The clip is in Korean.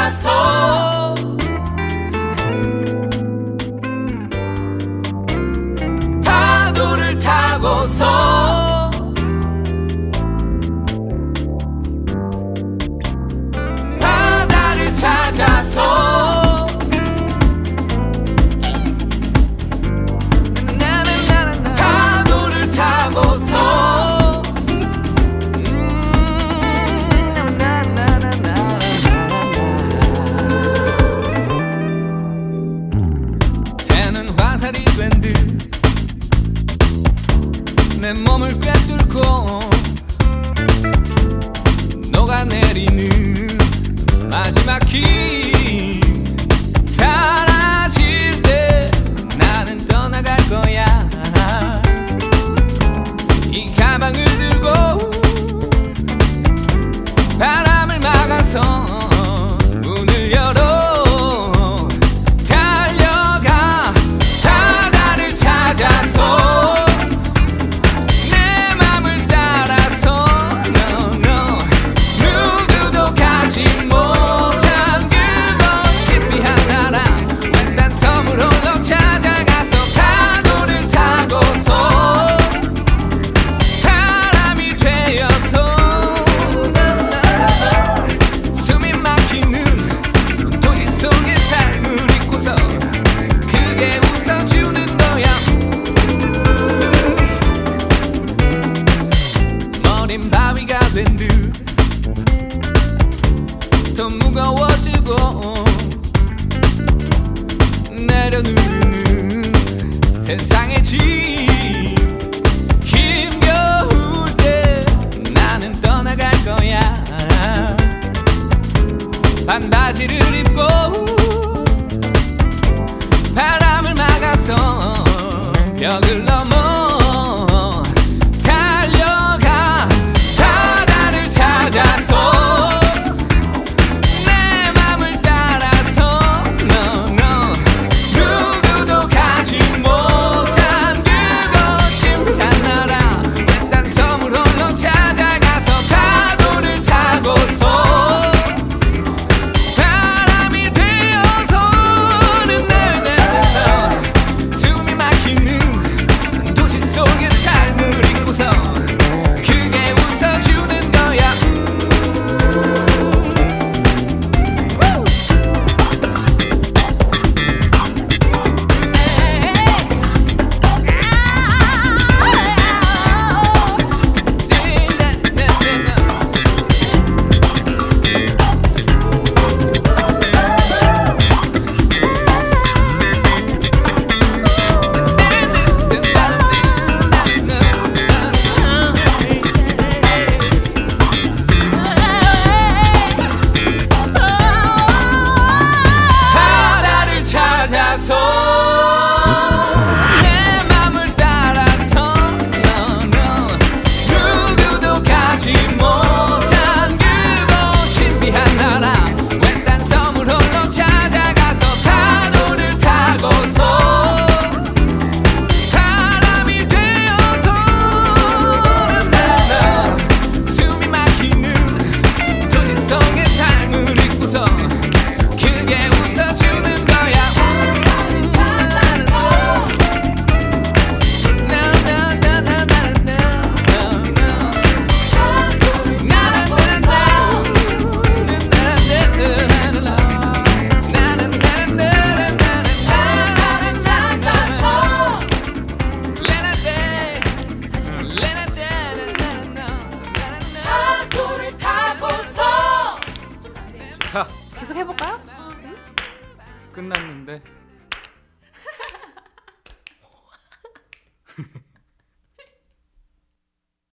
찾아서 파도를 타고서 바다를 찾아서 파도를 타고서 해는 화살이 된 듯 내 몸을 꿰뚫고 녹아내리는 마지막 힘 사라질 때 나는 떠나갈 거야. 이 가방을 들고 바람을 막아서 문을 열어 달려가 바다를 찾아서 내 맘을 따라서 no, no. 누구도 가지 못한 그곳 신비한 나라 외딴 섬으로 너 찾아가서 파도를 타고서 바람이 되어서 숨이 막히는 도시 속의 삶을 잊고서 크게 웃어주는 거야. 머린 바위가 된 듯 더 무거워지고 내려누르는 세상의 짐 힘겨울 때 나는 떠나갈 거야. 반바지를 입고 바람을 막아서 벽을 넘어 달려가 바다를 찾아서 내 맘을 따라서 no, no. 누구도 가지 못한 그곳 신비한 나라 외딴 섬으로 너 찾아가서 파도를 타고서 바람이 되어서는 숨이 막히는 도시 속의 삶을 잊고서 크게 웃어주는 거야. 바다를 찾아서 내 맘을 따라서 no, no. 누구도 가지 못한 그곳 신비한 나라 외딴 섬으로 너 찾아가서 파도를 타고서 바람이 되어서 숨이 막히는 도시 속의 삶을 잊고서 크게 웃어주는 거야. 파도를 타고서. 자, 계속 해볼까요? 끝났는데